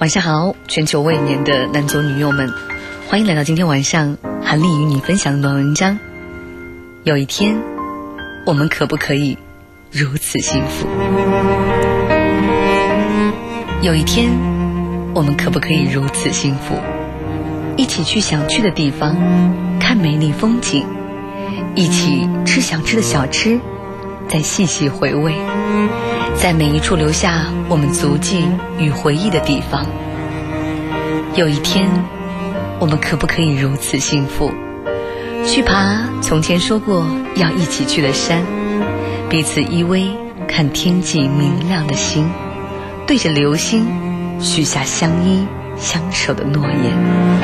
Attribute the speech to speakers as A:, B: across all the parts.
A: 晚上好，全球未眠的男左女右们，欢迎来到今天晚上韩丽与你分享的暖文章。有一天，我们可不可以如此幸福？有一天，我们可不可以如此幸福？一起去想去的地方，看美丽风景，一起吃想吃的小吃，再细细回味，在每一处留下我们足迹与回忆的地方。有一天，我们可不可以如此幸福？去爬从前说过要一起去的山，彼此依偎，看天际明亮的星，对着流星许下相依相守的诺言。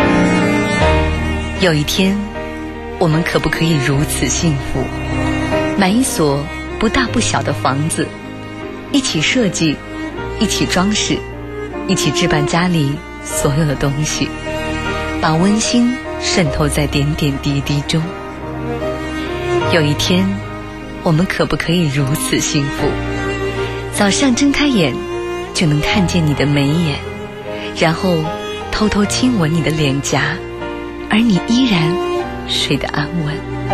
A: 有一天，我们可不可以如此幸福？买一所不大不小的房子，一起设计，一起装饰，一起置办家里所有的东西，把温馨渗透在点点滴滴中。有一天，我们可不可以如此幸福？早上睁开眼就能看见你的眉眼，然后偷偷亲吻你的脸颊，而你依然睡得安稳。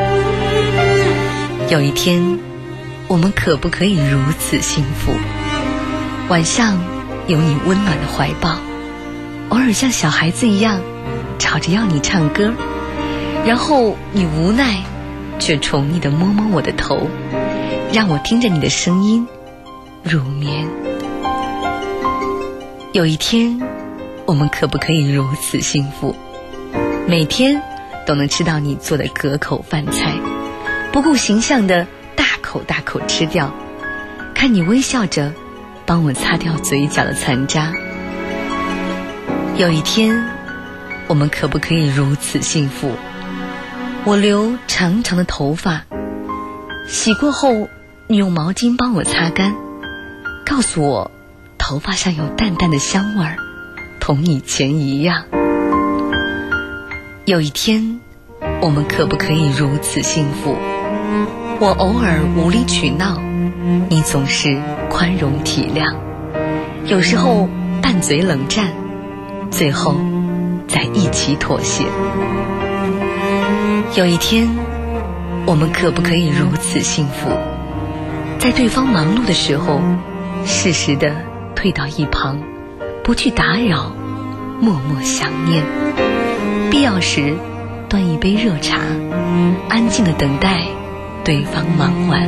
A: 有一天，我们可不可以如此幸福？晚上有你温暖的怀抱，偶尔像小孩子一样吵着要你唱歌，然后你无奈却宠溺地摸摸我的头，让我听着你的声音入眠。有一天，我们可不可以如此幸福？每天都能吃到你做的可口饭菜，不顾形象的大口大口吃掉，看你微笑着帮我擦掉嘴角的残渣。有一天，我们可不可以如此幸福？我留长长的头发，洗过后你用毛巾帮我擦干，告诉我头发上有淡淡的香味儿，同以前一样。有一天，我们可不可以如此幸福？我偶尔无理取闹，你总是宽容体谅，有时候拌嘴冷战，最后再一起妥协。有一天，我们可不可以如此幸福？在对方忙碌的时候，适时地退到一旁，不去打扰，默默想念，必要时端一杯热茶，安静地等待对方忙完。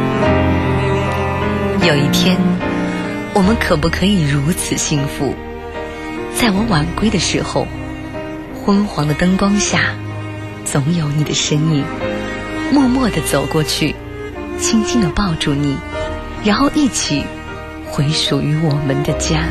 A: 有一天，我们可不可以如此幸福？在我晚归的时候，昏黄的灯光下，总有你的身影，默默地走过去，轻轻地抱住你，然后一起回属于我们的家。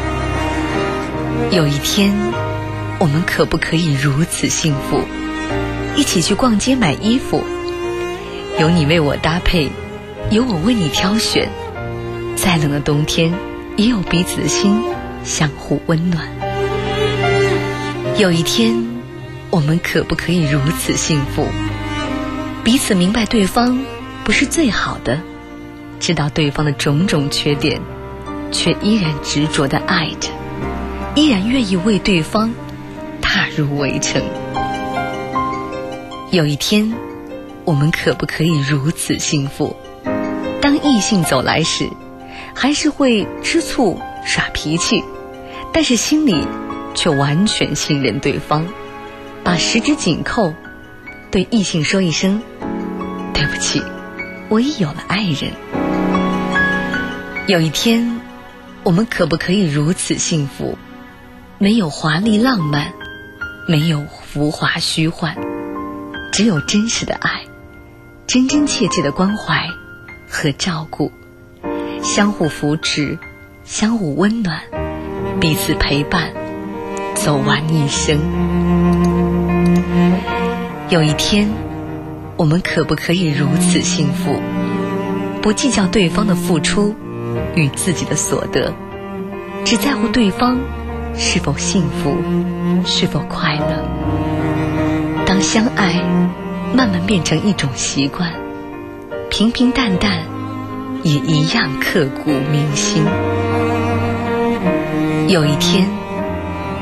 A: 有一天，我们可不可以如此幸福？一起去逛街买衣服，有你为我搭配，有我为你挑选，再冷的冬天也有彼此的心相互温暖。有一天，我们可不可以如此幸福？彼此明白对方不是最好的，知道对方的种种缺点，却依然执着地爱着，依然愿意为对方踏入围城。有一天，我们可不可以如此幸福？当异性走来时，还是会吃醋耍脾气，但是心里却完全信任对方，把十指紧扣，对异性说一声对不起，我已有了爱人。有一天，我们可不可以如此幸福？没有华丽浪漫，没有浮华虚幻，只有真实的爱，真真切切的关怀和照顾，相互扶持，相互温暖，彼此陪伴，走完一生。有一天，我们可不可以如此幸福？不计较对方的付出与自己的所得，只在乎对方是否幸福，是否快乐。当相爱慢慢变成一种习惯，平平淡淡也一样刻骨铭心。有一天，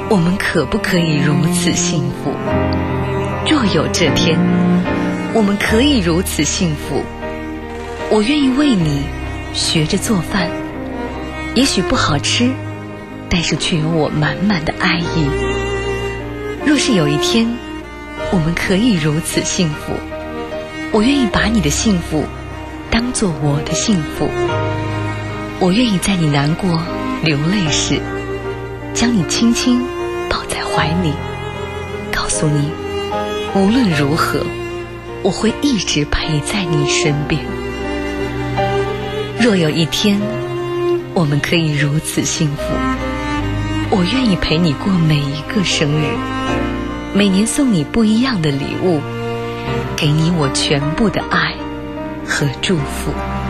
A: 我们可不可以如此幸福？若有这天，我们可以如此幸福，我愿意为你学着做饭，也许不好吃，但是却有我满满的爱意。若是有一天，我们可以如此幸福，我愿意把你的幸福当作我的幸福，我愿意在你难过流泪时，将你轻轻抱在怀里，告诉你，无论如何，我会一直陪在你身边。若有一天，我们可以如此幸福，我愿意陪你过每一个生日，每年送你不一样的礼物，给你我全部的爱和祝福。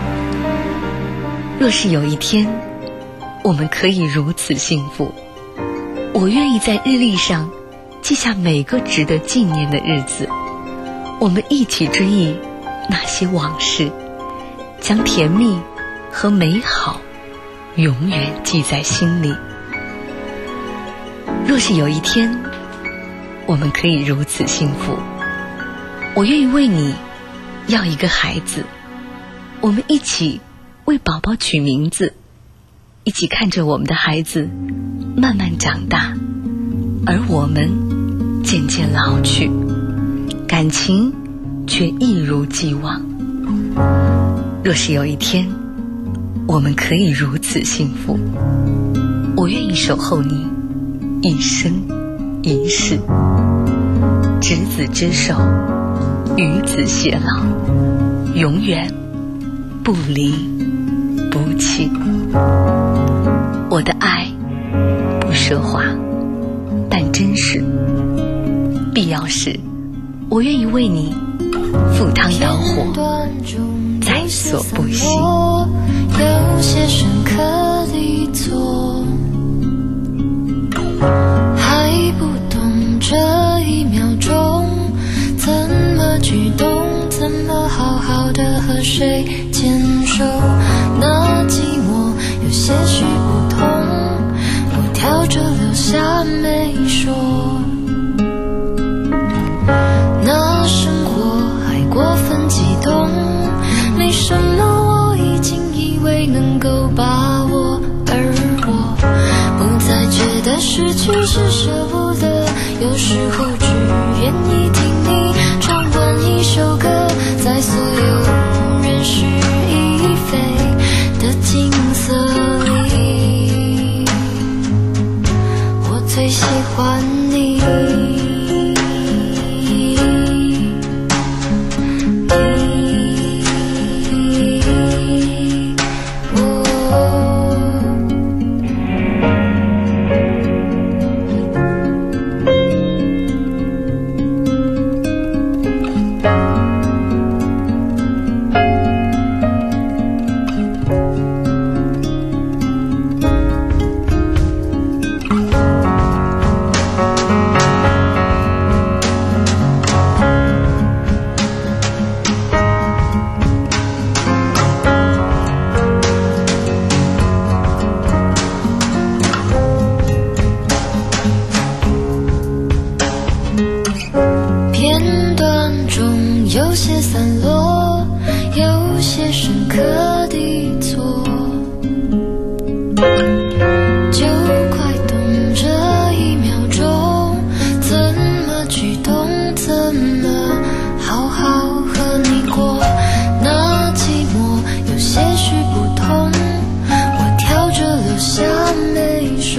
A: 若是有一天，我们可以如此幸福，我愿意在日历上记下每个值得纪念的日子，我们一起追忆那些往事，将甜蜜和美好永远记在心里。若是有一天，我们可以如此幸福，我愿意为你要一个孩子，我们一起为宝宝取名字，一起看着我们的孩子慢慢长大，而我们渐渐老去，感情却一如既往。若是有一天，我们可以如此幸福，我愿意守候你一生一世，执子之手，与子偕老，永远不离不弃。我的爱不奢华，但真实，必要时我愿意为你赴汤蹈火，在所不惜。
B: 有些深刻地做，还不懂这一秒钟怎么举动，怎么好好的和谁牵手。那寂寞有些许不同，我挑着留下没说。那生活还过分激动，没什么我已经以为能够把握，而我不再觉得失去是舍不得，有时候只愿意听你唱完一首歌，在所有人事已非的景色里，我最喜欢你。有些散落，有些深刻地做，就快懂这一秒钟怎么举动，怎么好好和你过。那寂寞有些许不同，我挑着留下没说。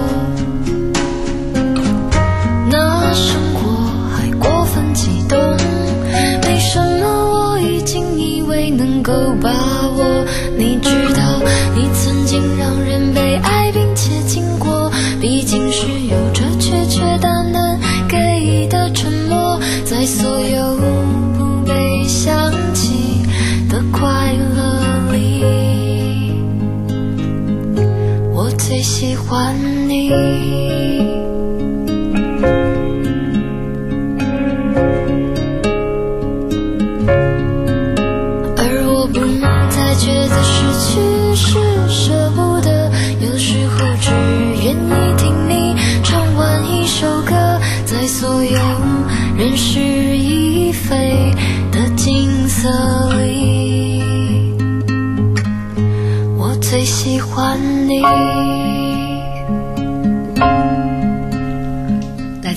B: 那生活还过分激动，没什么我已经以为能够把握。你知道你曾经让人被爱并且经过，毕竟是有着确确淡淡给的承诺，在所有不被想起的快乐里，我最喜欢你。觉得失去是舍不得，有时候只愿意听你唱完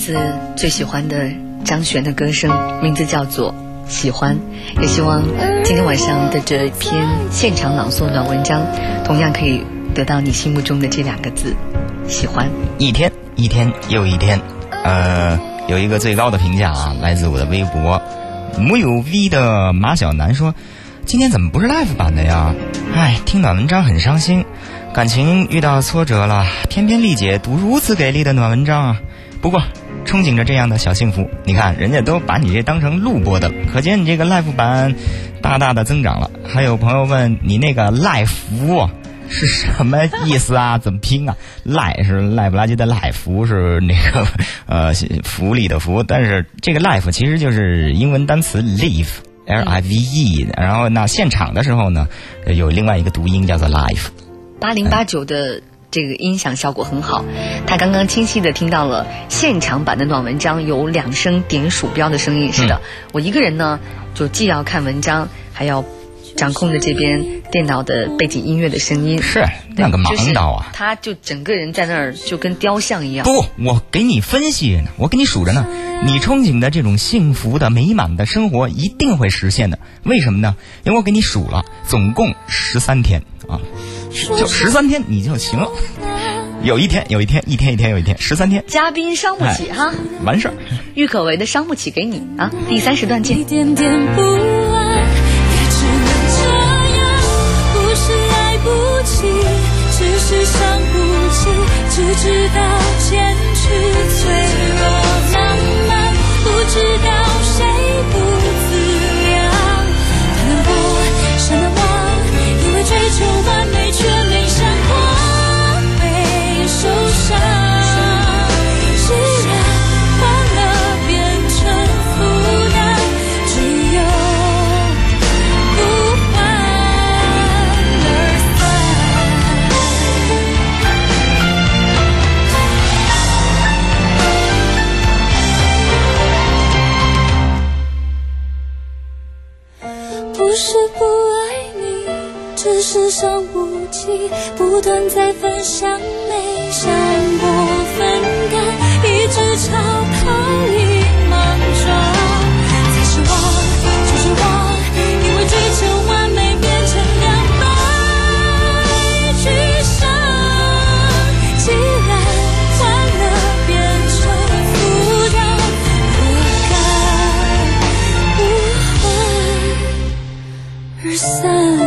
A: 自最喜欢的张悬的歌声，名字叫做喜欢。也希望今天晚上的这篇现场朗诵暖文章同样可以得到你心目中的这2个字，喜欢。
C: 一天一天又一天，有一个最高的评价啊，来自我的微博木有 V 的马小南说，今天怎么不是 live 版的呀？听暖文章很伤心，感情遇到挫折了，偏偏丽姐读如此给力的暖文章啊。不过憧憬着这样的小幸福，你看人家都把你这当成录播的，可见你这个 live 版大大的增长了。还有朋友问你那个赖福是什么意思啊？怎么拼啊？赖是赖不拉几的赖，福是那个福利的福，但是这个 live 其实就是英文单词 live，L-I-V-E， 然后那现场的时候呢，有另外一个读音叫做 live。
A: 8089的这个音响效果很好，他刚刚清晰的听到了现场版的暖文章有2声点鼠标的声音。是的，我一个人呢就既要看文章，还要掌控着这边电脑的背景音乐的声音。
C: 是那个忙到啊，
A: 他就整个人在那儿就跟雕像一样。
C: 不，我给你分析呢，我给你数着呢，你憧憬的这种幸福的美满的生活一定会实现的。为什么呢？因为我给你数了，总共13天啊，就13天你就行了。有一天13天。
A: 嘉宾伤不起哈，
C: 完事儿。
A: 郁可唯的伤不起给你啊，第3时段见。
B: 一点点不安，也只能这样，不是来不及，只是伤不起，只知道坚持脆弱浪漫，不知道谁不自量，他能不想难忘，因为追求完美却没想过会受伤，既然换了变成负担，只有不欢而散。不是不爱你，只是伤不起，不断在分享，没想过分开，一直朝他已莽撞，才失望就失望，因为追求完美变成2败俱伤，既然换了变成负担，活该不欢而散。